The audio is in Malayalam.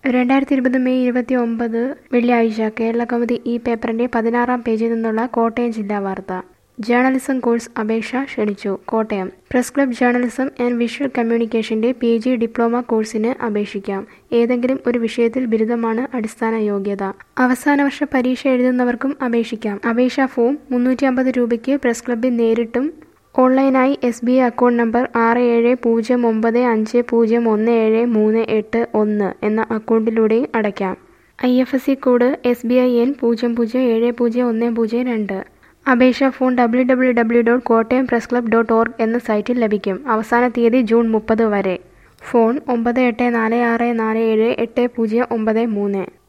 2020 മെയ് 29 വെള്ളിയാഴ്ച കേരളകൗമുദി ഈ പേപ്പറിന്റെ 16-ാം പേജിൽ നിന്നുള്ള കോട്ടയം ജില്ലാ വാർത്ത. ജേർണലിസം കോഴ്സ് അപേക്ഷ ക്ഷണിച്ചു. Kottayam press club journalism and visual കമ്മ്യൂണിക്കേഷന്റെ PG ഡിപ്ലോമ കോഴ്സിന് അപേക്ഷിക്കാം. ഏതെങ്കിലും ഒരു വിഷയത്തിൽ ബിരുദമാണ് അടിസ്ഥാന യോഗ്യത. അവസാന വർഷ പരീക്ഷ എഴുതുന്നവർക്കും അപേക്ഷിക്കാം. അപേക്ഷാ ഫോം 350 രൂപയ്ക്ക് പ്രസ് ക്ലബ്ബിൽ നേരിട്ടും ഓൺലൈനായി SBI അക്കൗണ്ട് നമ്പർ 6709501738 എന്ന അക്കൗണ്ടിലൂടെയും അടയ്ക്കാം. IFSC code SBIN 00701002. അപേക്ഷാ ഫോൺ www.kottayampressclub.org എന്ന സൈറ്റിൽ ലഭിക്കും. അവസാന തീയതി ജൂൺ 30 വരെ. ഫോൺ 9846478093.